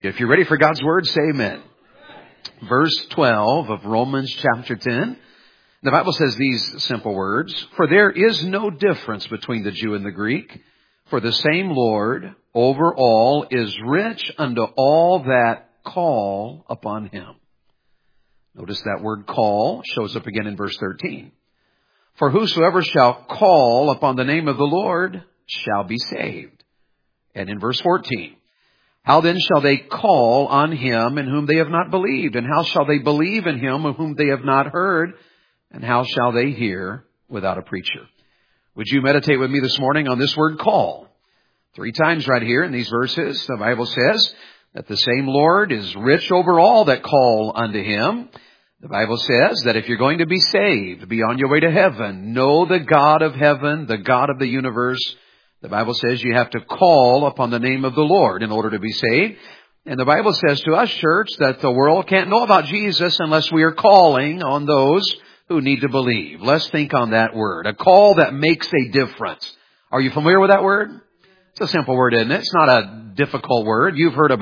If you're ready for God's Word, say amen. Verse 12 of Romans chapter 10. The Bible says these simple words, "For there is no difference between the Jew and the Greek, for the same Lord over all is rich unto all that call upon Him." Notice that word call shows up again in verse 13. "For whosoever shall call upon the name of the Lord shall be saved." And in verse 14, "How then shall they call on Him in whom they have not believed? And how shall they believe in Him of whom they have not heard? And how shall they hear without a preacher?" Would you meditate with me this morning on this word call? 3 times right here in these verses, the Bible says that the same Lord is rich over all that call unto Him. The Bible says that if you're going to be saved, be on your way to heaven, know the God of heaven, the God of the universe. The Bible says you have to call upon the name of the Lord in order to be saved. And the Bible says to us, church, that the world can't know about Jesus unless we are calling on those who need to believe. Let's think on that word. A call that makes a difference. Are you familiar with that word? It's a simple word, isn't it? It's not a difficult word. You've heard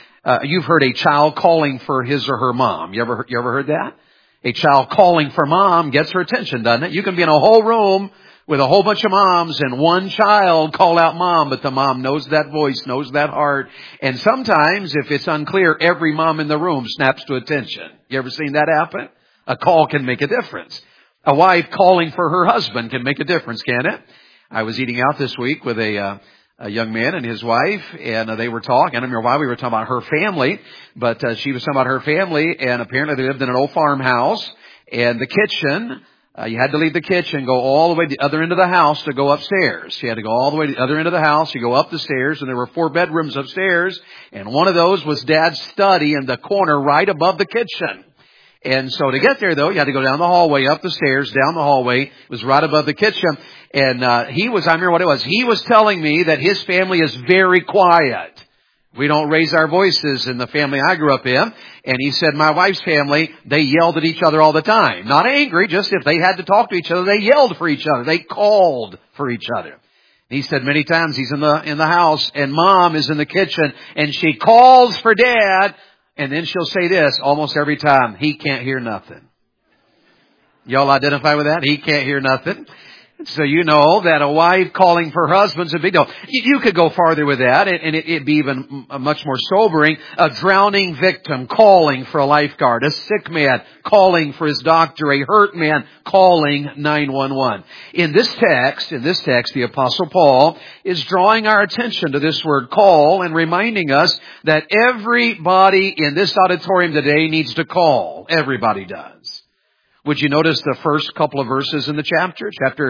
a child calling for his or her mom. You ever heard that? A child calling for mom gets her attention, doesn't it? You can be in a whole room with a whole bunch of moms and one child call out mom, but the mom knows that voice, knows that heart. And sometimes, if it's unclear, every mom in the room snaps to attention. You ever seen that happen? A call can make a difference. A wife calling for her husband can make a difference, can it? I was eating out this week with a young man and his wife, and they were talking. I don't remember why we were talking about her family, but she was talking about her family, and apparently they lived in an old farmhouse, and the kitchen, you had to leave the kitchen, go all the way to the other end of the house to go upstairs. You had to go all the way to the other end of the house. You go up the stairs, and there were 4 bedrooms upstairs, and one of those was Dad's study in the corner right above the kitchen. And so to get there, though, you had to go down the hallway, up the stairs, down the hallway. It was right above the kitchen. And I remember what it was. He was telling me that his family is very quiet. We don't raise our voices in the family I grew up in. And he said my wife's family, they yelled at each other all the time. Not angry, just if they had to talk to each other, they yelled for each other. They called for each other. He said many times he's in the house and mom is in the kitchen and she calls for Dad. And then she'll say this almost every time, "He can't hear nothing." Y'all identify with that? He can't hear nothing. So you know that a wife calling for her husband's a big deal. You could go farther with that, and it'd be even much more sobering. A drowning victim calling for a lifeguard. A sick man calling for his doctor. A hurt man calling 911. In this text, the Apostle Paul is drawing our attention to this word call and reminding us that everybody in this auditorium today needs to call. Everybody does. Would you notice the first couple of verses in the chapter?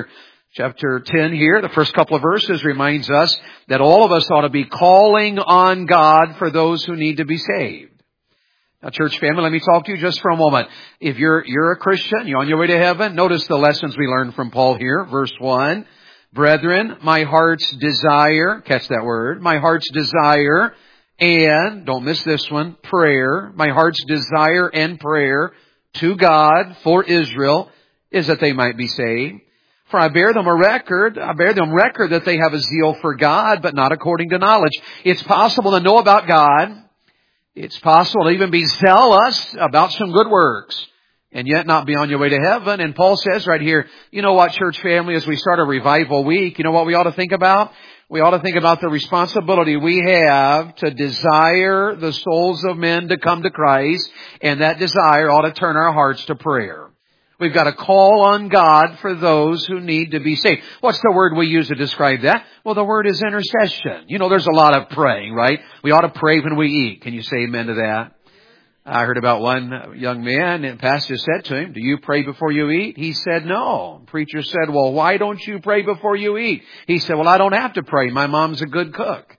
Chapter 10 here, the first couple of verses reminds us that all of us ought to be calling on God for those who need to be saved. Now, church family, let me talk to you just for a moment. If you're a Christian, you're on your way to heaven, notice the lessons we learned from Paul here. Verse 1, "Brethren, my heart's desire," catch that word, "my heart's desire and," don't miss this one, "prayer, my heart's desire and prayer to God for Israel is that they might be saved. For I bear them record that they have a zeal for God, but not according to knowledge." It's possible to know about God. It's possible to even be zealous about some good works and yet not be on your way to heaven. And Paul says right here, you know what, church family, as we start a revival week, you know what we ought to think about? We ought to think about the responsibility we have to desire the souls of men to come to Christ, and that desire ought to turn our hearts to prayer. We've got to call on God for those who need to be saved. What's the word we use to describe that? Well, the word is intercession. You know, there's a lot of praying, right? We ought to pray when we eat. Can you say amen to that? I heard about one young man, and pastor said to him, "Do you pray before you eat?" He said, "No." Preacher said, "Well, why don't you pray before you eat?" He said, "Well, I don't have to pray. My mom's a good cook."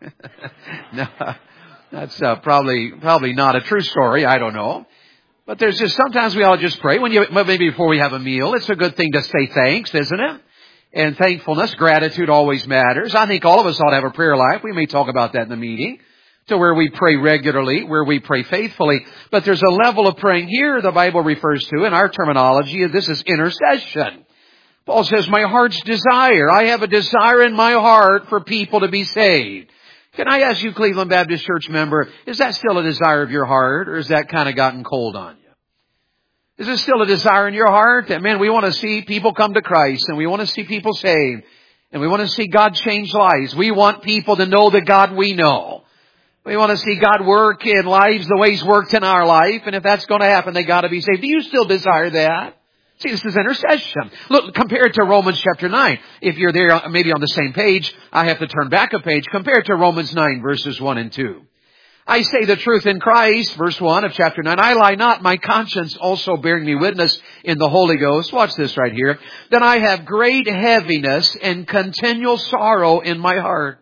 No, that's probably not a true story. I don't know. But there's just sometimes we ought to just pray maybe before we have a meal. It's a good thing to say thanks, isn't it? And thankfulness, gratitude always matters. I think all of us ought to have a prayer life. We may talk about that in the meeting. To where we pray regularly, where we pray faithfully. But there's a level of praying here the Bible refers to in our terminology. This is intercession. Paul says, my heart's desire. I have a desire in my heart for people to be saved. Can I ask you, Cleveland Baptist Church member, is that still a desire of your heart, or has that kind of gotten cold on you? Is there still a desire in your heart that, man, we want to see people come to Christ, and we want to see people saved, and we want to see God change lives. We want people to know the God we know. We want to see God work in lives the way He's worked in our life, and if that's going to happen, they got to be saved. Do you still desire that? See, this is intercession. Look, compare it to Romans chapter 9. If you're there, maybe on the same page, I have to turn back a page. Compare it to Romans 9, verses 1 and 2. I say the truth in Christ, verse 1 of chapter 9. I lie not, my conscience also bearing me witness in the Holy Ghost. Watch this right here. That I have great heaviness and continual sorrow in my heart.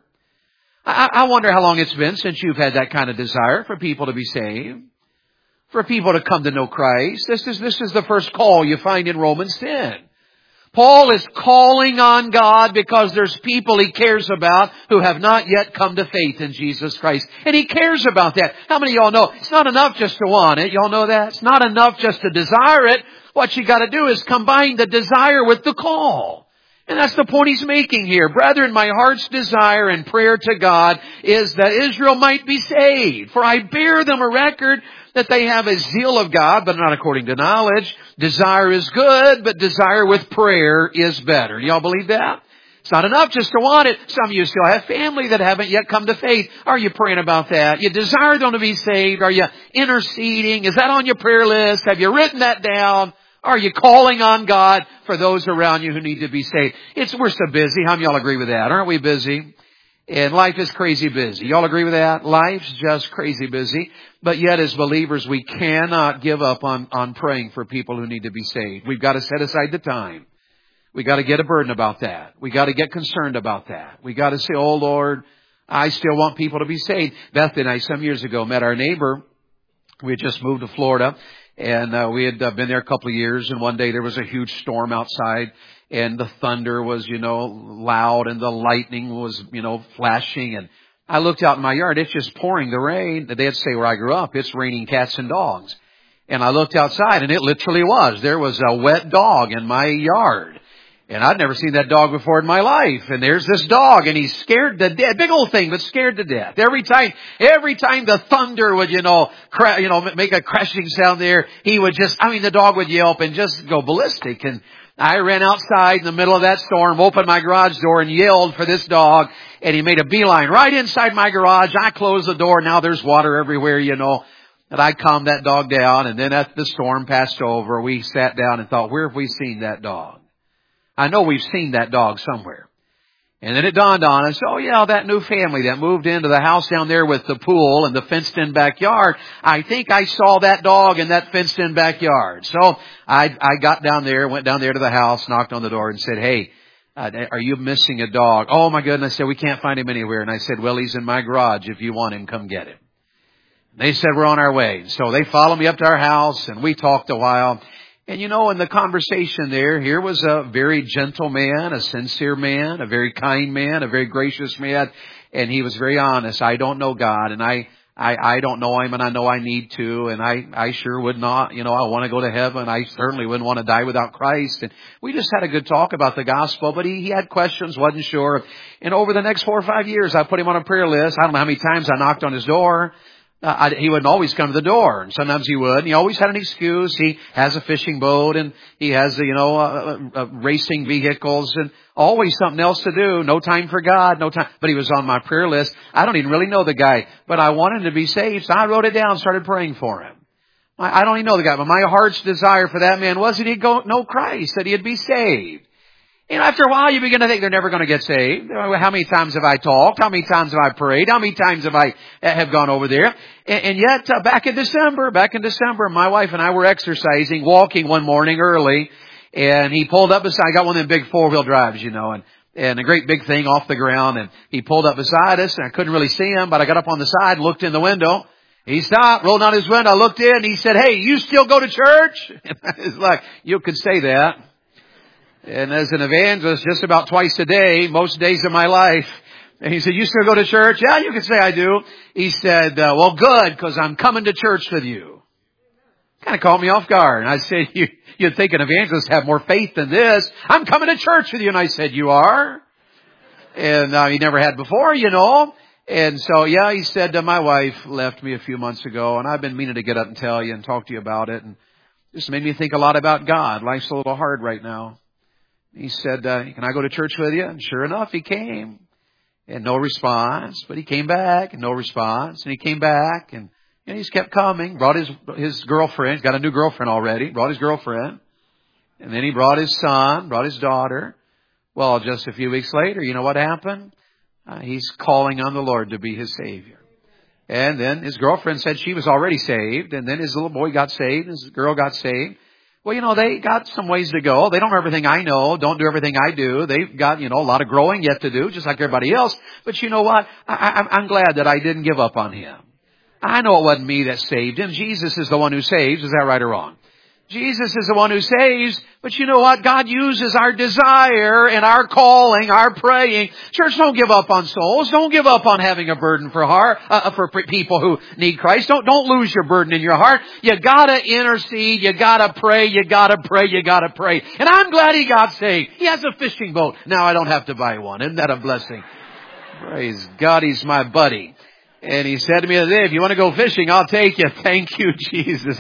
I wonder how long it's been since you've had that kind of desire for people to be saved, for people to come to know Christ. This is the first call you find in Romans 10. Paul is calling on God because there's people he cares about who have not yet come to faith in Jesus Christ. And he cares about that. How many of y'all know it's not enough just to want it? Y'all know that? It's not enough just to desire it. What you got to do is combine the desire with the call. And that's the point he's making here. Brethren, my heart's desire and prayer to God is that Israel might be saved. For I bear them a record that they have a zeal of God, but not according to knowledge. Desire is good, but desire with prayer is better. Do y'all believe that? It's not enough just to want it. Some of you still have family that haven't yet come to faith. Are you praying about that? You desire them to be saved. Are you interceding? Is that on your prayer list? Have you written that down? Are you calling on God for those around you who need to be saved? We're so busy. How many of y'all agree with that? Aren't we busy? And life is crazy busy. Y'all agree with that? Life's just crazy busy. But yet as believers, we cannot give up on praying for people who need to be saved. We've got to set aside the time. We've got to get a burden about that. We've got to get concerned about that. We've got to say, oh Lord, I still want people to be saved. Beth and I some years ago met our neighbor. We had just moved to Florida. And we had been there a couple of years, and one day there was a huge storm outside, and the thunder was, loud, and the lightning was, flashing. And I looked out in my yard. It's just pouring the rain. They'd say where I grew up, it's raining cats and dogs. And I looked outside, and it literally was. There was a wet dog in my yard. And I'd never seen that dog before in my life. And there's this dog, and he's scared to death. Big old thing, but scared to death. Every time the thunder would, make a crashing sound there, the dog would yelp and just go ballistic. And I ran outside in the middle of that storm, opened my garage door and yelled for this dog. And he made a beeline right inside my garage. I closed the door. Now there's water everywhere, And I calmed that dog down. And then as the storm passed over, we sat down and thought, where have we seen that dog? I know we've seen that dog somewhere. And then it dawned on us, oh yeah, that new family that moved into the house down there with the pool and the fenced-in backyard. I think I saw that dog in that fenced-in backyard. So I got down there, went down there to the house, knocked on the door and said, hey, are you missing a dog? Oh my goodness, I said, we can't find him anywhere. And I said, well, he's in my garage. If you want him, come get him. They said, we're on our way. So they followed me up to our house and we talked a while. And in the conversation here was a very gentle man, a sincere man, a very kind man, a very gracious man. And he was very honest. I don't know God, and I don't know Him, and I know I need to, and I sure would not, I want to go to heaven. I certainly wouldn't want to die without Christ. And we just had a good talk about the gospel, but he had questions, wasn't sure. And over the next 4 or 5 years, I put him on a prayer list. I don't know how many times I knocked on his door. He wouldn't always come to the door, and sometimes he would. And he always had an excuse. He has a fishing boat, and he has, racing vehicles, and always something else to do. No time for God, no time. But he was on my prayer list. I don't even really know the guy, but I wanted him to be saved, so I wrote it down, started praying for him. I don't even know the guy, but my heart's desire for that man was that he'd know Christ, that he'd be saved. After a while, you begin to think they're never going to get saved. How many times have I talked? How many times have I prayed? How many times have I gone over there? And yet, back in December, my wife and I were exercising, walking one morning early, and he pulled up beside. I got one of them big 4-wheel drives, and a great big thing off the ground. And he pulled up beside us, and I couldn't really see him, but I got up on the side, looked in the window. He stopped, rolled down his window. I looked in, and he said, "Hey, you still go to church?" And I was like, "You could say that." And as an evangelist, just about twice a day, most days of my life. And he said, "You still go to church?" "Yeah, you can say I do." He said, "Well, good, because I'm coming to church with you." Kind of caught me off guard. And I said, you'd think an evangelist have more faith than this. "I'm coming to church with you." And I said, "You are?" And he never had before, And so, yeah, he said, my wife left me a few months ago, and I've been meaning to get up and tell you and talk to you about it. And just made me think a lot about God. Life's a little hard right now. He said, can I go to church with you? And sure enough, he came. And no response. But he came back and no response. And he came back and he just kept coming. Brought his girlfriend. He's got a new girlfriend already. Brought his girlfriend. And then he brought his son, brought his daughter. Well, just a few weeks later, you know what happened? He's calling on the Lord to be his Savior. And then his girlfriend said she was already saved. And then his little boy got saved. His girl got saved. Well, you know, they got some ways to go. They don't know everything I know. Don't do everything I do. They've got, a lot of growing yet to do, just like everybody else. But you know what? I'm glad that I didn't give up on him. I know it wasn't me that saved him. Jesus is the one who saves. Is that right or wrong? Jesus is the one who saves, but you know what? God uses our desire and our calling, our praying. Church, don't give up on souls. Don't give up on having a burden for people who need Christ. Don't lose your burden in your heart. You gotta intercede. You gotta pray. You gotta pray. You gotta pray. And I'm glad he got saved. He has a fishing boat. Now I don't have to buy one. Isn't that a blessing? Praise God, he's my buddy. And he said to me the other day, if you want to go fishing, I'll take you. Thank you, Jesus.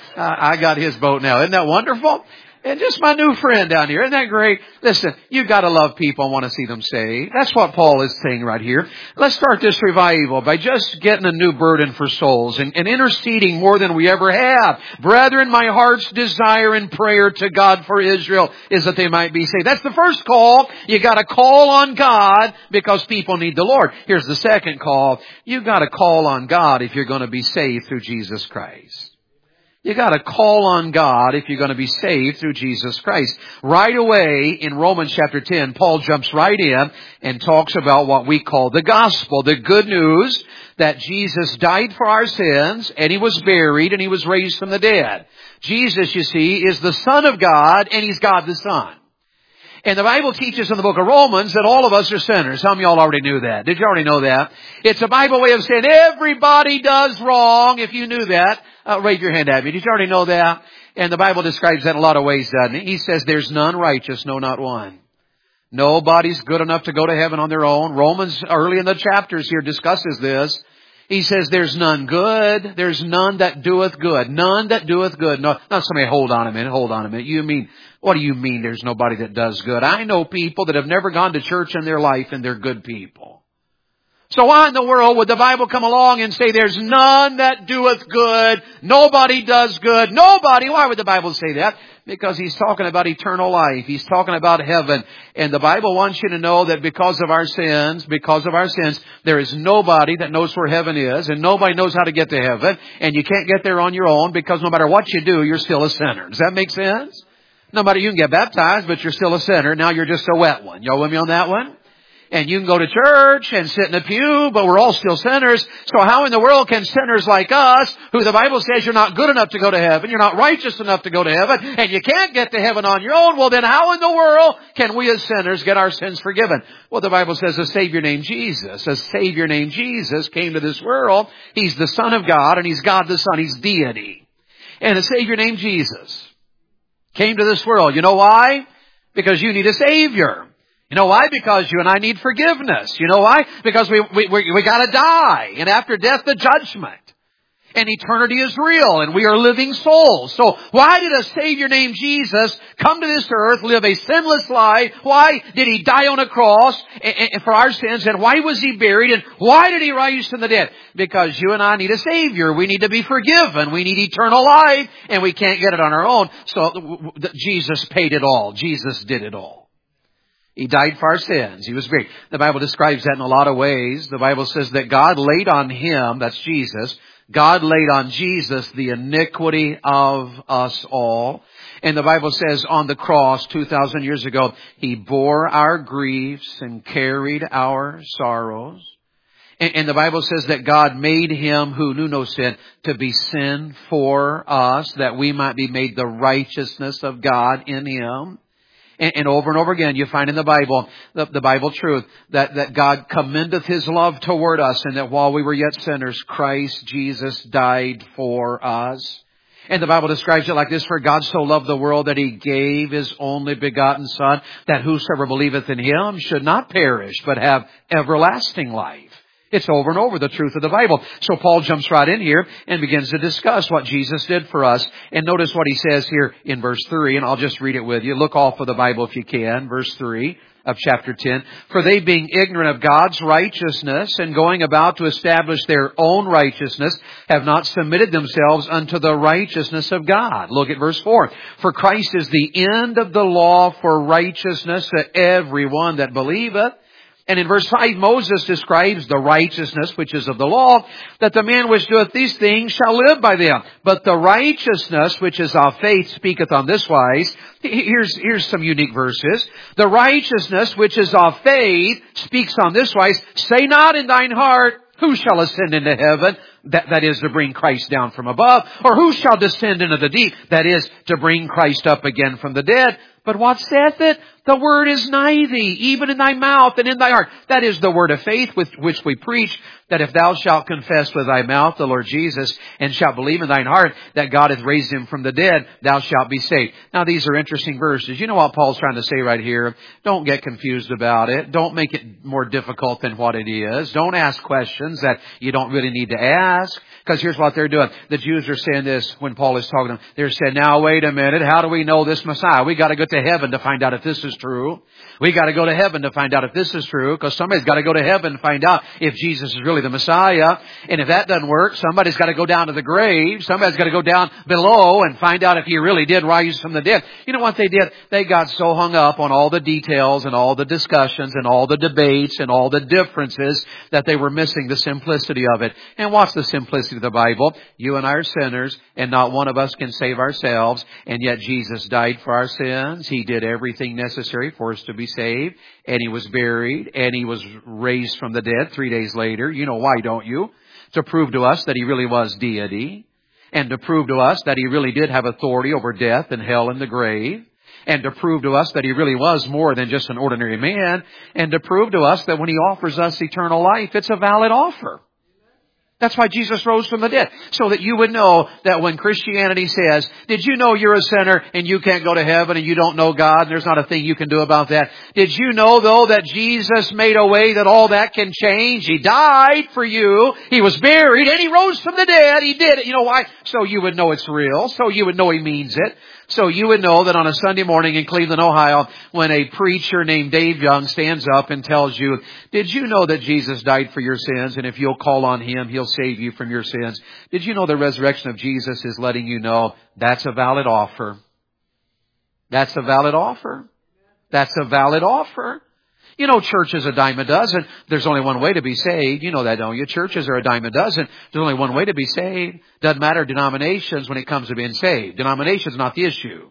I got his boat now. Isn't that wonderful? And just my new friend down here. Isn't that great? Listen, you've got to love people and want to see them saved. That's what Paul is saying right here. Let's start this revival by just getting a new burden for souls and interceding more than we ever have. Brethren, my heart's desire and prayer to God for Israel is that they might be saved. That's the first call. You got to call on God because people need the Lord. Here's the second call. You've got to call on God if you're going to be saved through Jesus Christ. You got to call on God if you're going to be saved through Jesus Christ. Right away in Romans chapter 10, Paul jumps right in and talks about what we call the gospel, the good news that Jesus died for our sins and he was buried and he was raised from the dead. Jesus, you see, is the Son of God and he's God the Son. And the Bible teaches in the book of Romans that all of us are sinners. Some of y'all already knew that. Did you already know that? It's a Bible way of saying everybody does wrong. If you knew that, raise your hand at me. Did you already know that? And the Bible describes that in a lot of ways, doesn't it? He says there's none righteous, no, not one. Nobody's good enough to go to heaven on their own. Romans, early in the chapters here, discusses this. He says there's none good. There's none that doeth good. None that doeth good. No, not somebody, hold on a minute. What do you mean there's nobody that does good? I know people that have never gone to church in their life and they're good people. So why in the world would the Bible come along and say there's none that doeth good? Nobody does good. Nobody. Why would the Bible say that? Because he's talking about eternal life. He's talking about heaven. And the Bible wants you to know that because of our sins, there is nobody that knows where heaven is, and nobody knows how to get to heaven, and you can't get there on your own because no matter what you do, you're still a sinner. Does that make sense? No matter, you can get baptized, but you're still a sinner. Now you're just a wet one. Y'all with me on that one? And you can go to church and sit in a pew, but we're all still sinners. So how in the world can sinners like us, who the Bible says you're not good enough to go to heaven, you're not righteous enough to go to heaven, and you can't get to heaven on your own, well then how in the world can we as sinners get our sins forgiven? Well, the Bible says a Savior named Jesus. A Savior named Jesus came to this world. He's the Son of God, and He's God the Son. He's deity. And a Savior named Jesus came to this world. You know why? Because you need a Savior. You know why? Because you and I need forgiveness. You know why? Because we gotta die. And after death, the judgment. And eternity is real. And we are living souls. So why did a Savior named Jesus come to this earth, live a sinless life? Why did He die on a cross for our sins? And why was He buried? And why did He rise from the dead? Because you and I need a Savior. We need to be forgiven. We need eternal life. And we can't get it on our own. So Jesus paid it all. Jesus did it all. He died for our sins. He was buried. The Bible describes that in a lot of ways. The Bible says that God laid on Him, that's Jesus, God laid on Jesus the iniquity of us all. And the Bible says on the cross 2,000 years ago, He bore our griefs and carried our sorrows. And the Bible says that God made Him who knew no sin to be sin for us, that we might be made the righteousness of God in Him. And over again, you find in the Bible, the Bible truth, that God commendeth His love toward us, and that while we were yet sinners, Christ Jesus died for us. And the Bible describes it like this: for God so loved the world that He gave His only begotten Son, that whosoever believeth in Him should not perish, but have everlasting life. It's over and over the truth of the Bible. So Paul jumps right in here and begins to discuss what Jesus did for us. And notice what he says here in verse 3, and I'll just read it with you. Look off of the Bible if you can. Verse 3 of chapter 10. For they being ignorant of God's righteousness and going about to establish their own righteousness have not submitted themselves unto the righteousness of God. Look at verse 4. For Christ is the end of the law for righteousness to everyone that believeth. And in verse 5, Moses describes the righteousness which is of the law, that the man which doeth these things shall live by them. But the righteousness which is of faith speaketh on this wise. Here's some unique verses. The righteousness which is of faith speaks on this wise. Say not in thine heart, who shall ascend into heaven? That is to bring Christ down from above. Or who shall descend into the deep? That is to bring Christ up again from the dead. But what saith it? The word is nigh thee, even in thy mouth and in thy heart. That is the word of faith with which we preach, that if thou shalt confess with thy mouth the Lord Jesus, and shalt believe in thine heart that God hath raised him from the dead, thou shalt be saved. Now these are interesting verses. You know what Paul's trying to say right here? Don't get confused about it. Don't make it more difficult than what it is. Don't ask questions that you don't really need to ask. Because here's what they're doing. The Jews are saying this when Paul is talking to them. They're saying, now wait a minute, how do we know this Messiah? We got to go to heaven to find out if this is true. We got to go to heaven to find out if this is true, because somebody's got to go to heaven and find out if Jesus is really the Messiah. And if that doesn't work, somebody's got to go down to the grave. Somebody's got to go down below and find out if he really did rise from the dead. You know what they did? They got so hung up on all the details and all the discussions and all the debates and all the differences that they were missing the simplicity of it. And what's the simplicity of the Bible? You and I are sinners, and not one of us can save ourselves. And yet Jesus died for our sins. He did everything necessary for us to be saved. And He was buried. And He was raised from the dead 3 days later. You know why, don't you? To prove to us that He really was deity. And to prove to us that He really did have authority over death and hell and the grave. And to prove to us that He really was more than just an ordinary man. And to prove to us that when He offers us eternal life, it's a valid offer. That's why Jesus rose from the dead. So that you would know that when Christianity says, did you know you're a sinner and you can't go to heaven and you don't know God and there's not a thing you can do about that? Did you know though that Jesus made a way that all that can change? He died for you. He was buried and He rose from the dead. He did it. You know why? So you would know it's real. So you would know He means it. So you would know that on a Sunday morning in Cleveland, Ohio, when a preacher named Dave Young stands up and tells you, did you know that Jesus died for your sins? And if you'll call on Him, He'll save you from your sins. Did you know the resurrection of Jesus is letting you know that's a valid offer? That's a valid offer. That's a valid offer. You know, church is a dime a dozen. There's only one way to be saved. You know that, don't you? Churches are a dime a dozen. There's only one way to be saved. Doesn't matter denominations when it comes to being saved. Denomination's not the issue.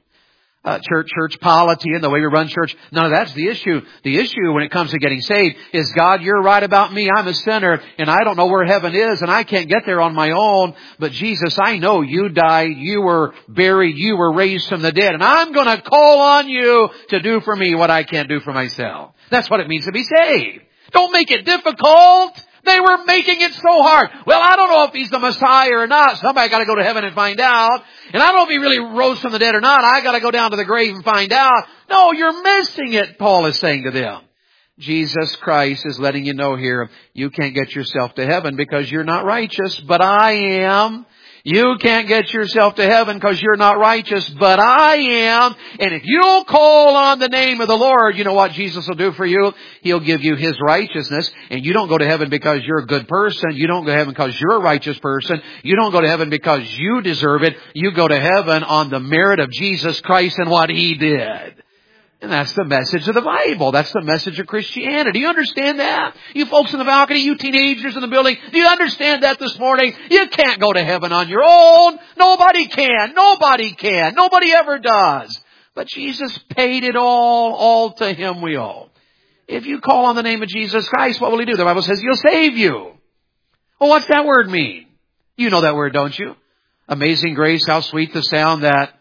Church polity and the way we run church, none of that's the issue. The issue when it comes to getting saved is, God, you're right about me. I'm a sinner and I don't know where heaven is and I can't get there on my own. But Jesus, I know you died, you were buried, you were raised from the dead, and I'm going to call on you to do for me what I can't do for myself. That's what it means to be saved. Don't make it difficult. They were making it so hard. Well, I don't know if He's the Messiah or not. Somebody got to go to heaven and find out. And I don't know if He really rose from the dead or not. I got to go down to the grave and find out. No, you're missing it, Paul is saying to them. Jesus Christ is letting you know here, you can't get yourself to heaven because you're not righteous, but I am. You can't get yourself to heaven because you're not righteous, but I am. And if you'll call on the name of the Lord, you know what Jesus will do for you? He'll give you His righteousness. And you don't go to heaven because you're a good person. You don't go to heaven because you're a righteous person. You don't go to heaven because you deserve it. You go to heaven on the merit of Jesus Christ and what He did. And that's the message of the Bible. That's the message of Christianity. Do you understand that? You folks in the balcony, you teenagers in the building, do you understand that this morning? You can't go to heaven on your own. Nobody can. Nobody can. Nobody ever does. But Jesus paid it all to Him we owe. If you call on the name of Jesus Christ, what will He do? The Bible says He'll save you. Well, what's that word mean? You know that word, don't you? Amazing grace, how sweet the sound that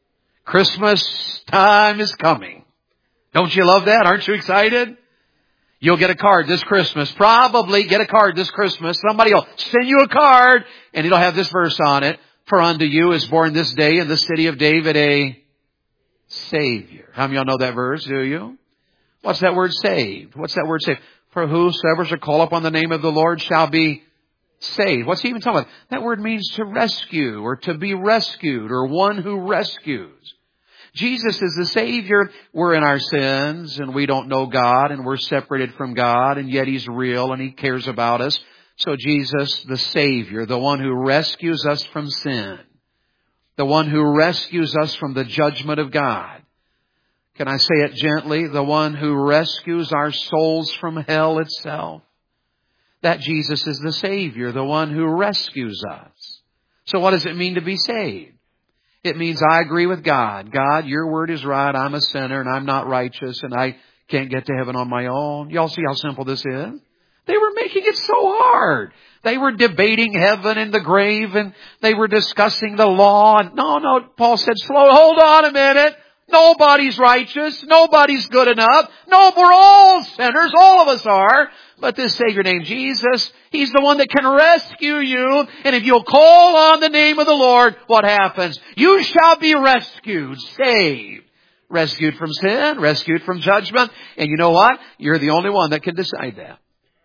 Christmas time is coming. Don't you love that? Aren't you excited? You'll get a card this Christmas. Probably get a card this Christmas. Somebody will send you a card and it'll have this verse on it. For unto you is born this day in the city of David a Savior. How many of y'all know that verse? Do you? What's that word saved? What's that word saved? For whosoever shall call upon the name of the Lord shall be saved. What's he even talking about? That word means to rescue or to be rescued or one who rescues. Jesus is the Savior. We're in our sins and we don't know God and we're separated from God, and yet He's real and He cares about us. So Jesus, the Savior, the one who rescues us from sin, the one who rescues us from the judgment of God. Can I say it gently? The one who rescues our souls from hell itself. That Jesus is the Savior, the one who rescues us. So what does it mean to be saved? It means I agree with God. God, your word is right. I'm a sinner and I'm not righteous and I can't get to heaven on my own. Y'all see how simple this is? They were making it so hard. They were debating heaven and the grave and they were discussing the law. And no, Paul said, hold on a minute. Nobody's righteous. Nobody's good enough. No, we're all sinners. All of us are. But this Savior named Jesus, He's the one that can rescue you. And if you'll call on the name of the Lord, what happens? You shall be rescued, saved. Rescued from sin, rescued from judgment. And you know what? You're the only one that can decide that.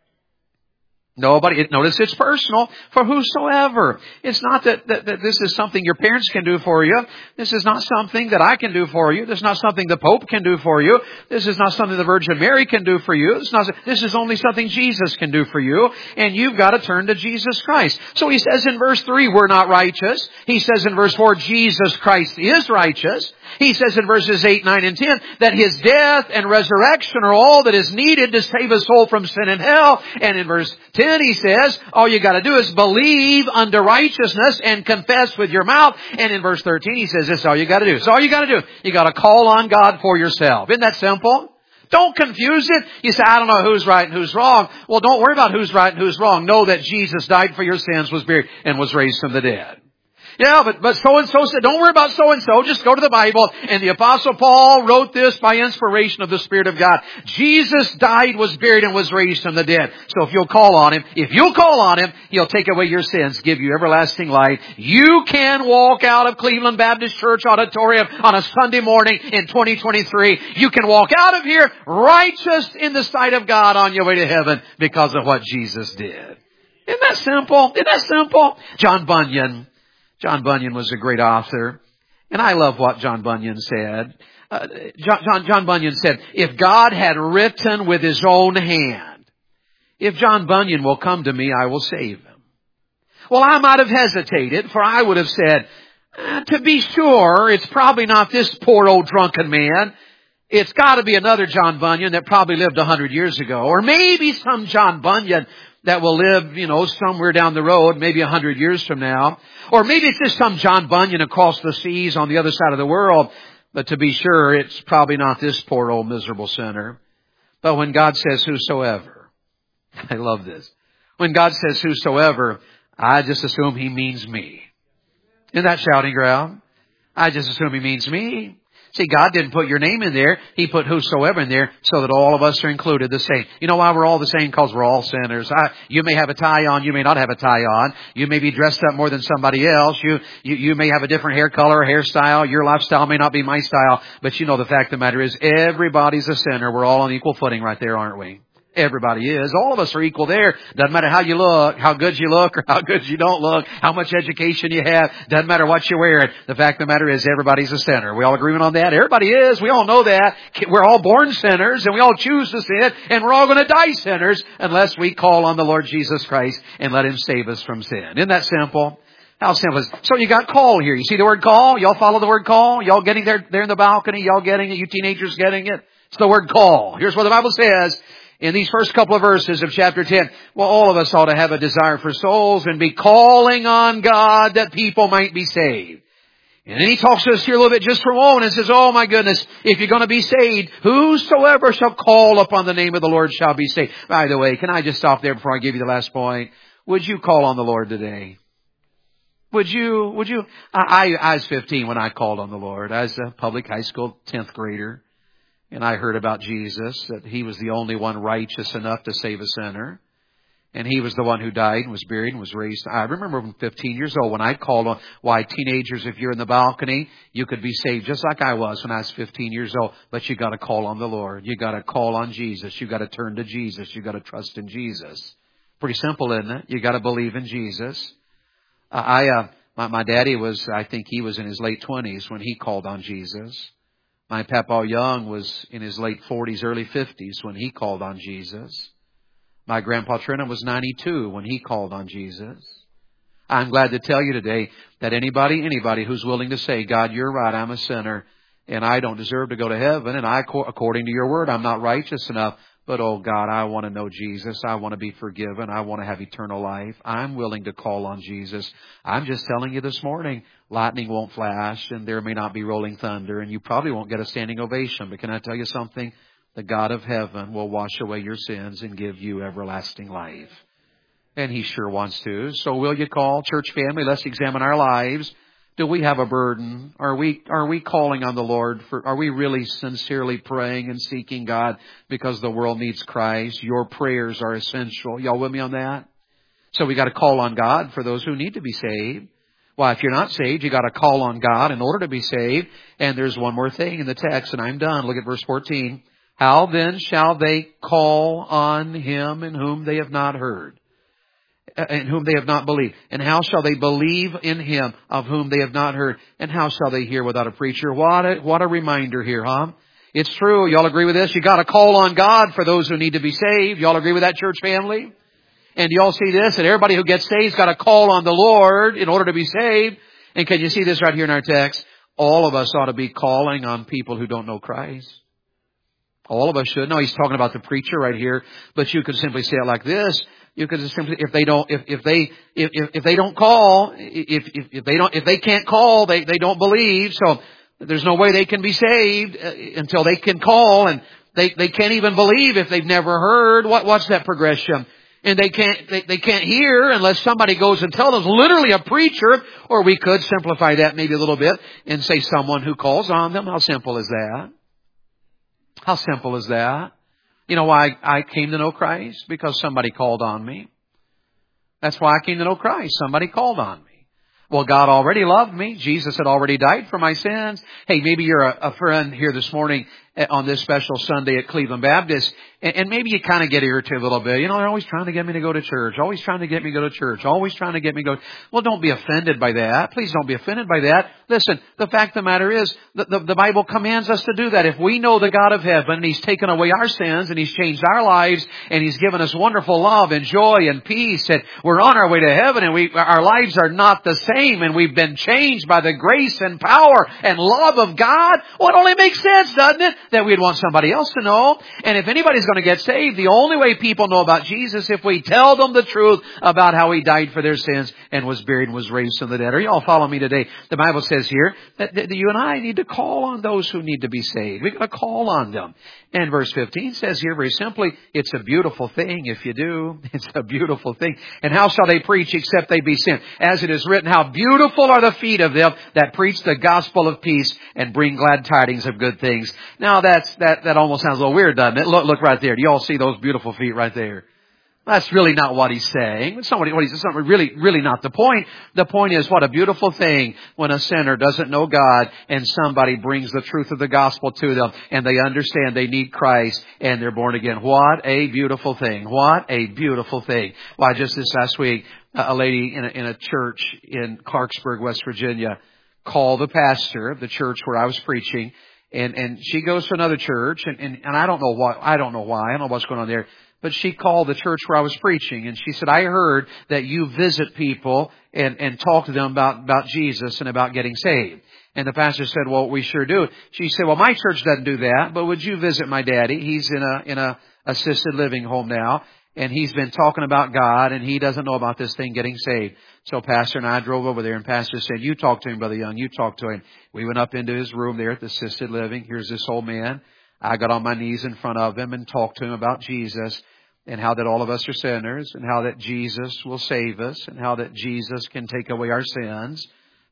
Nobody, notice it's personal, for whosoever. It's not that this is something your parents can do for you. This is not something that I can do for you. This is not something the Pope can do for you. This is not something the Virgin Mary can do for you. This is only something Jesus can do for you. And you've got to turn to Jesus Christ. So he says in verse 3, we're not righteous. He says in verse 4, Jesus Christ is righteous. He says in verses 8, 9, and 10 that His death and resurrection are all that is needed to save a soul from sin and hell. And in verse 10 he says, all you got to do is believe unto righteousness and confess with your mouth. And in verse 13 he says, this is all you got to do. It's all you got to do. You got to call on God for yourself. Isn't that simple? Don't confuse it. You say, I don't know who's right and who's wrong. Well, don't worry about who's right and who's wrong. Know that Jesus died for your sins, was buried, and was raised from the dead. Yeah, but so-and-so said, don't worry about so-and-so, just go to the Bible. And the Apostle Paul wrote this by inspiration of the Spirit of God. Jesus died, was buried, and was raised from the dead. So if you'll call on Him, He'll take away your sins, give you everlasting life. You can walk out of Cleveland Baptist Church Auditorium on a Sunday morning in 2023. You can walk out of here righteous in the sight of God on your way to heaven because of what Jesus did. Isn't that simple? Isn't that simple? John Bunyan was a great author, and I love what John Bunyan said. John Bunyan said, if God had written with His own hand, if John Bunyan will come to me, I will save him. Well, I might have hesitated, for I would have said, to be sure, it's probably not this poor old drunken man. It's got to be another John Bunyan that probably lived 100 years ago, or maybe some John Bunyan that will live, somewhere down the road, maybe 100 years from now. Or maybe it's just some John Bunyan across the seas on the other side of the world. But to be sure, it's probably not this poor old miserable sinner. But when God says whosoever, I love this. When God says whosoever, I just assume He means me. Isn't that shouting ground? I just assume He means me. See, God didn't put your name in there. He put whosoever in there so that all of us are included the same. You know why we're all the same? Because we're all sinners. You may have a tie on. You may not have a tie on. You may be dressed up more than somebody else. You may have a different hair color or hairstyle. Your lifestyle may not be my style. But the fact of the matter is everybody's a sinner. We're all on equal footing right there, aren't we? Everybody is. All of us are equal there. Doesn't matter how you look, how good you look, or how good you don't look, how much education you have. Doesn't matter what you wear. The fact of the matter is everybody's a sinner. We all agree on that? Everybody is. We all know that. We're all born sinners, and we all choose to sin, and we're all going to die sinners unless we call on the Lord Jesus Christ and let Him save us from sin. Isn't that simple? How simple is it? So you got call here. You see the word call? Y'all follow the word call? Y'all getting there in the balcony? Y'all getting it? You teenagers getting it? It's the word call. Here's what the Bible says. In these first couple of verses of chapter 10, well, all of us ought to have a desire for souls and be calling on God that people might be saved. And then he talks to us here a little bit just for a moment and says, oh my goodness, if you're going to be saved, whosoever shall call upon the name of the Lord shall be saved. By the way, can I just stop there before I give you the last point? Would you call on the Lord today? Would you? I was 15 when I called on the Lord. I was a public high school 10th grader. And I heard about Jesus, that He was the only one righteous enough to save a sinner. And he was the one who died and was buried and was raised. I remember when 15 years old when I called on, why teenagers, if you're in the balcony, you could be saved just like I was when I was 15 years old. But you got to call on the Lord. You got to call on Jesus. You got to turn to Jesus. You got to trust in Jesus. Pretty simple, isn't it? You got to believe in Jesus. My daddy was, I think he was in his late 20s when he called on Jesus. My Papa Young was in his late 40s, early 50s when he called on Jesus. My Grandpa Trenton was 92 when he called on Jesus. I'm glad to tell you today that anybody who's willing to say, God, you're right, I'm a sinner, and I don't deserve to go to heaven, and according to your word, I'm not righteous enough, but oh God, I want to know Jesus. I want to be forgiven. I want to have eternal life. I'm willing to call on Jesus. I'm just telling you this morning, lightning won't flash, and there may not be rolling thunder, and you probably won't get a standing ovation, but can I tell you something? The God of heaven will wash away your sins and give you everlasting life. And He sure wants to. So will you call, church family? Let's examine our lives. Do we have a burden? Are we calling on the Lord? Are we really sincerely praying and seeking God because the world needs Christ? Your prayers are essential. Y'all with me on that? So we got to call on God for those who need to be saved. Well, if you're not saved, you got to call on God in order to be saved. And there's one more thing in the text, and I'm done. Look at verse 14. How then shall they call on Him in whom they have not heard, in whom they have not believed? And how shall they believe in Him of whom they have not heard? And how shall they hear without a preacher? What a reminder here, huh? It's true. Y'all agree with this? You got to call on God for those who need to be saved. Y'all agree with that, church family? And y'all see this? That everybody who gets saved has got to call on the Lord in order to be saved. And can you see this right here in our text? All of us ought to be calling on people who don't know Christ. All of us should. No, he's talking about the preacher right here, but you could simply say it like this. You could just simply, if they don't call, if they can't call, they don't believe. So there's no way they can be saved until they can call, and they can't even believe if they've never heard. What's that progression? And they can't hear unless somebody goes and tells us, literally a preacher, or we could simplify that maybe a little bit and say someone who calls on them. How simple is that? How simple is that? You know why I came to know Christ? Because somebody called on me. That's why I came to know Christ. Somebody called on me. Well, God already loved me. Jesus had already died for my sins. Hey, maybe you're a friend here this morning on this special Sunday at Cleveland Baptist, and maybe you kind of get irritated a little bit. You know, they're always trying to get me to go to church. Always trying to get me to go to church. Always trying to get me to go. Well, don't be offended by that. Please don't be offended by that. Listen, the fact of the matter is, the Bible commands us to do that. If we know the God of heaven, and He's taken away our sins, and He's changed our lives, and He's given us wonderful love and joy and peace, and we're on our way to heaven, and our lives are not the same, and we've been changed by the grace and power and love of God, well, it only makes sense, doesn't it, that we'd want somebody else to know. And if anybody's going to get saved, the only way people know about Jesus if we tell them the truth about how He died for their sins and was buried and was raised from the dead. Are you all following me today? The Bible says here that you and I need to call on those who need to be saved. We've got to call on them. And verse 15 says here very simply, it's a beautiful thing if you do. It's a beautiful thing. And how shall they preach except they be sent? As it is written, how beautiful are the feet of them that preach the gospel of peace and bring glad tidings of good things. Now that almost sounds a little weird, doesn't it? Look right there. Do you all see those beautiful feet right there? That's really not what he's saying. It's not really not the point. The point is, what a beautiful thing when a sinner doesn't know God and somebody brings the truth of the gospel to them and they understand they need Christ and they're born again. What a beautiful thing. What a beautiful thing. Why, just this last week, a lady in a church in Clarksburg, West Virginia, called the pastor of the church where I was preaching, and she goes to another church, and I don't know why. I don't know what's going on there. But she called the church where I was preaching, and she said, I heard that you visit people and talk to them about Jesus and about getting saved. And the pastor said, well, we sure do. She said, well, my church doesn't do that, but would you visit my daddy? He's in a assisted living home now, and he's been talking about God, and he doesn't know about this thing getting saved. So Pastor and I drove over there, and Pastor said, you talk to him, Brother Young, you talk to him. We went up into his room there at the assisted living. Here's this old man. I got on my knees in front of him and talked to him about Jesus, and how that all of us are sinners, and how that Jesus will save us, and how that Jesus can take away our sins.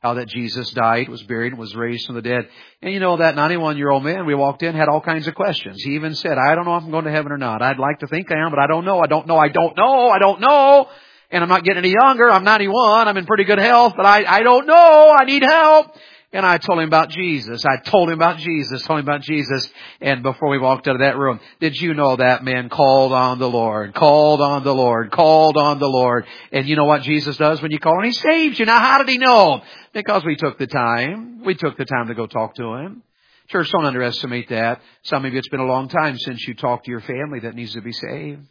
How that Jesus died, was buried, and was raised from the dead. And you know, that 91-year-old man, we walked in, had all kinds of questions. He even said, I don't know if I'm going to heaven or not. I'd like to think I am, but I don't know. I don't know. I don't know. I don't know. And I'm not getting any younger. I'm 91. I'm in pretty good health, but I don't know. I need help. And I told him about Jesus. Told him about Jesus. And before we walked out of that room, did you know that man called on the Lord, called on the Lord, called on the Lord. And you know what Jesus does when you call him? He saves you. Now how did he know? Because we took the time. We took the time to go talk to him. Church, don't underestimate that. Some of you, it's been a long time since you talked to your family that needs to be saved.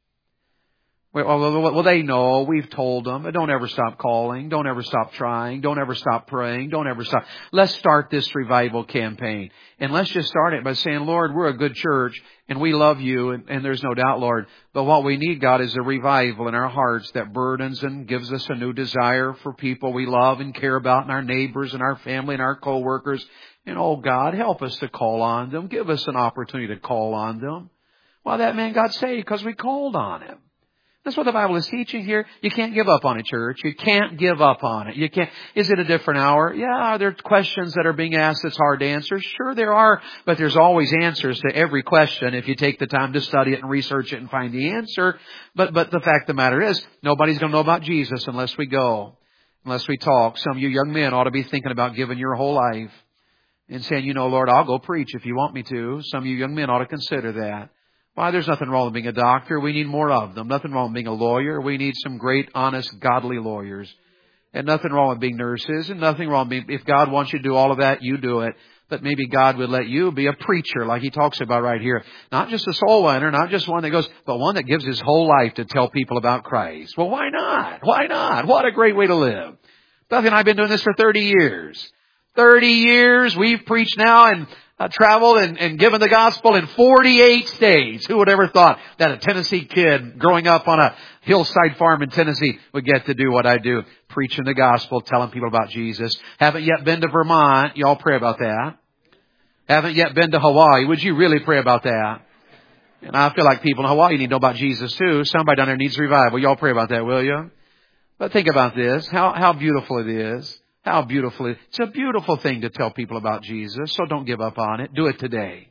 Well, they know. We've told them. But don't ever stop calling. Don't ever stop trying. Don't ever stop praying. Don't ever stop. Let's start this revival campaign. And let's just start it by saying, Lord, we're a good church and we love you. And there's no doubt, Lord. But what we need, God, is a revival in our hearts that burdens and gives us a new desire for people we love and care about, and our neighbors and our family and our co-workers. And oh, God, help us to call on them. Give us an opportunity to call on them. Well, that man got saved because we called on him. That's what the Bible is teaching here. You can't give up on it, church. You can't give up on it. You can't. Is it a different hour? Yeah. Are there questions that are being asked that's hard to answer? Sure there are. But there's always answers to every question if you take the time to study it and research it and find the answer. But the fact of the matter is, nobody's going to know about Jesus unless we go, unless we talk. Some of you young men ought to be thinking about giving your whole life and saying, you know, Lord, I'll go preach if you want me to. Some of you young men ought to consider that. Why, there's nothing wrong with being a doctor. We need more of them. Nothing wrong with being a lawyer. We need some great, honest, godly lawyers. And nothing wrong with being nurses. And nothing wrong with being, if God wants you to do all of that, you do it. But maybe God would let you be a preacher like He talks about right here. Not just a soul winner, not just one that goes, but one that gives his whole life to tell people about Christ. Well, why not? Why not? What a great way to live. Beth and I have been doing this for 30 years. 30 years. We've preached now and traveled and given the gospel in 48 states. Who would ever thought that a Tennessee kid growing up on a hillside farm in Tennessee would get to do what I do, preaching the gospel, telling people about Jesus. Haven't yet been to Vermont. Y'all pray about that. Haven't yet been to Hawaii. Would you really pray about that? And I feel like people in Hawaii need to know about Jesus too. Somebody down there needs revival. Y'all pray about that, will you? But think about this. How beautiful it is. How beautiful it is. It's a beautiful thing to tell people about Jesus, so don't give up on it. Do it today.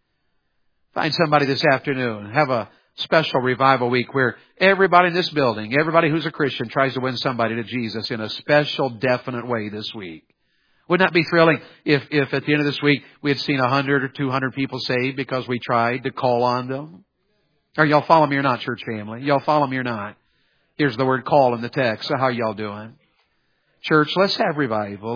Find somebody this afternoon. Have a special revival week where everybody in this building, everybody who's a Christian, tries to win somebody to Jesus in a special, definite way this week. Wouldn't that be thrilling if at the end of this week we had seen 100 or 200 people saved because we tried to call on them? Are y'all follow me or not, church family? Y'all follow me or not? Here's the word call in the text. So how y'all doing? Church, let's have revival.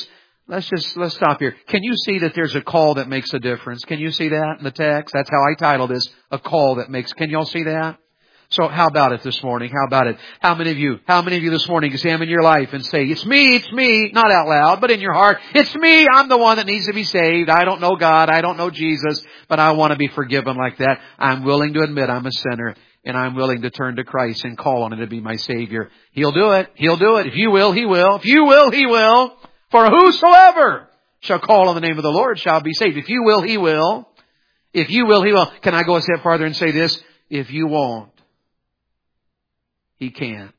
Let's stop here. Can you see that there's a call that makes a difference? Can you see that in the text? That's how I titled this, a call that makes. Can y'all see that? So how about it this morning? How about it? How many of you this morning examine your life and say, it's me, not out loud, but in your heart, it's me, I'm the one that needs to be saved. I don't know God, I don't know Jesus, but I want to be forgiven like that. I'm willing to admit I'm a sinner. And I'm willing to turn to Christ and call on Him to be my Savior. He'll do it. He'll do it. If you will, He will. If you will, He will. For whosoever shall call on the name of the Lord shall be saved. If you will, He will. If you will, He will. Can I go a step farther and say this? If you won't, He can't.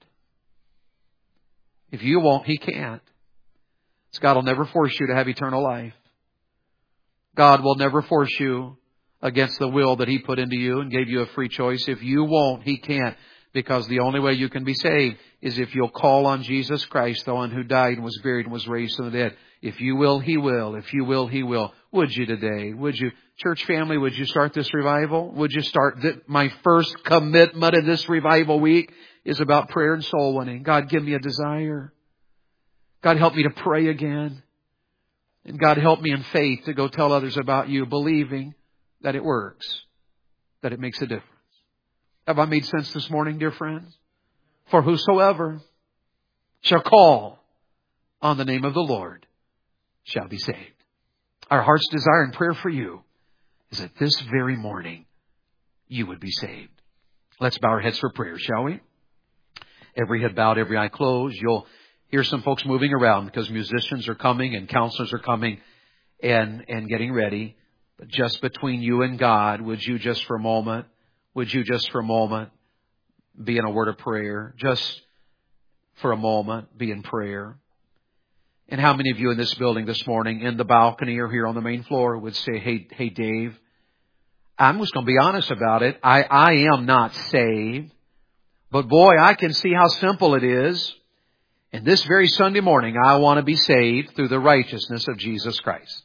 If you won't, He can't. God will never force you to have eternal life. God will never force you against the will that He put into you and gave you a free choice. If you won't, He can't. Because the only way you can be saved is if you'll call on Jesus Christ, the one who died and was buried and was raised from the dead. If you will, He will. If you will, He will. Would you today? Would you? Church family, would you start this revival? Would you start? My first commitment in this revival week is about prayer and soul winning. God, give me a desire. God, help me to pray again. And God, help me in faith to go tell others about You, believing that it works, that it makes a difference. Have I made sense this morning, dear friends? For whosoever shall call on the name of the Lord shall be saved. Our heart's desire and prayer for you is that this very morning you would be saved. Let's bow our heads for prayer, shall we? Every head bowed, every eye closed. You'll hear some folks moving around because musicians are coming and counselors are coming and getting ready. But just between you and God, would you just for a moment be in a word of prayer? Just for a moment, be in prayer. And how many of you in this building this morning, in the balcony or here on the main floor, would say, hey, Dave, I'm just going to be honest about it. I am not saved. But boy, I can see how simple it is. And this very Sunday morning, I want to be saved through the righteousness of Jesus Christ.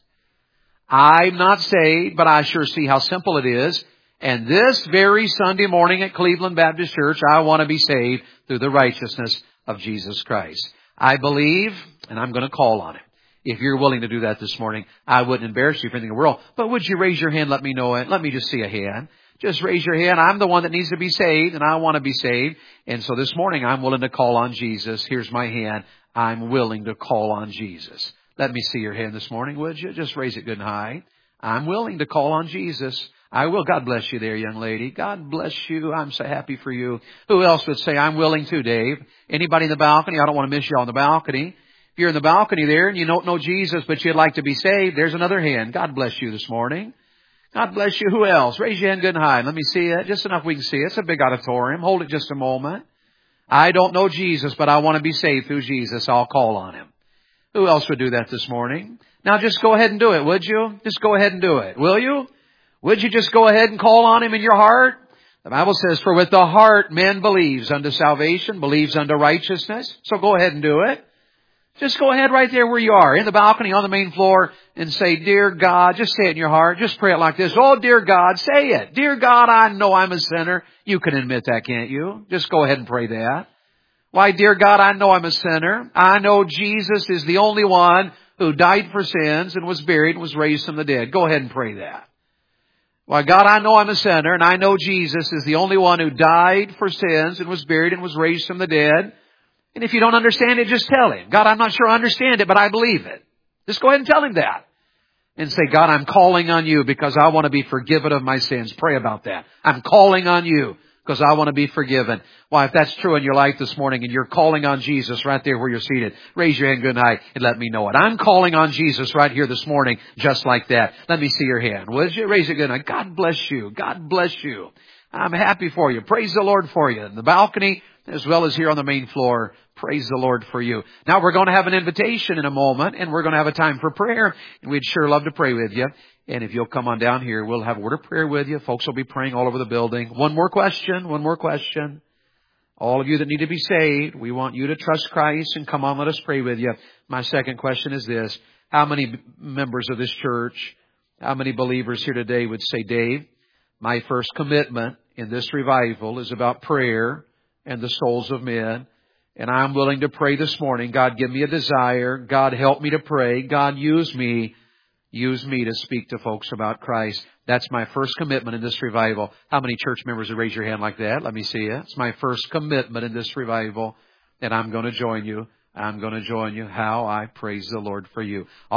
I'm not saved, but I sure see how simple it is. And this very Sunday morning at Cleveland Baptist Church, I want to be saved through the righteousness of Jesus Christ. I believe, and I'm going to call on it. If you're willing to do that this morning, I wouldn't embarrass you for anything in the world. But would you raise your hand? Let me know it. Let me just see a hand. Just raise your hand. I'm the one that needs to be saved, and I want to be saved. And so this morning, I'm willing to call on Jesus. Here's my hand. I'm willing to call on Jesus. Let me see your hand this morning, would you? Just raise it good and high. I'm willing to call on Jesus. I will. God bless you there, young lady. God bless you. I'm so happy for you. Who else would say, I'm willing to, Dave? Anybody in the balcony? I don't want to miss you on the balcony. If you're in the balcony there and you don't know Jesus, but you'd like to be saved, there's another hand. God bless you this morning. God bless you. Who else? Raise your hand good and high. Let me see it. Just enough we can see it. It's a big auditorium. Hold it just a moment. I don't know Jesus, but I want to be saved through Jesus. I'll call on Him. Who else would do that this morning? Now just go ahead and do it, would you? Just go ahead and do it. Will you? Would you just go ahead and call on Him in your heart? The Bible says, for with the heart man believes unto salvation, believes unto righteousness. So go ahead and do it. Just go ahead right there where you are, in the balcony on the main floor, and say, Dear God, just say it in your heart. Just pray it like this. Oh, dear God, say it. Dear God, I know I'm a sinner. You can admit that, can't you? Just go ahead and pray that. Why, dear God, I know I'm a sinner. I know Jesus is the only one who died for sins and was buried and was raised from the dead. Go ahead and pray that. Why, God, I know I'm a sinner, and I know Jesus is the only one who died for sins and was buried and was raised from the dead. And if you don't understand it, just tell Him. God, I'm not sure I understand it, but I believe it. Just go ahead and tell Him that. And say, God, I'm calling on You because I want to be forgiven of my sins. Pray about that. I'm calling on You because I want to be forgiven. Why, if that's true in your life this morning and you're calling on Jesus right there where you're seated, raise your hand good night and let me know it. I'm calling on Jesus right here this morning just like that. Let me see your hand. Would you? Raise it good night. God bless you. God bless you. I'm happy for you. Praise the Lord for you. In the balcony as well as here on the main floor, praise the Lord for you. Now we're going to have an invitation in a moment and we're going to have a time for prayer. And we'd sure love to pray with you. And if you'll come on down here, we'll have a word of prayer with you. Folks will be praying all over the building. One more question. All of you that need to be saved, we want you to trust Christ and come on, let us pray with you. My second question is this. How many members of this church, how many believers here today would say, Dave, my first commitment in this revival is about prayer and the souls of men. And I'm willing to pray this morning. God, give me a desire. God, help me to pray. God, use me. Use me to speak to folks about Christ. That's my first commitment in this revival. How many church members would raise your hand like that? Let me see it. It's my first commitment in this revival. And I'm going to join you. I'm going to join you. How I praise the Lord for you.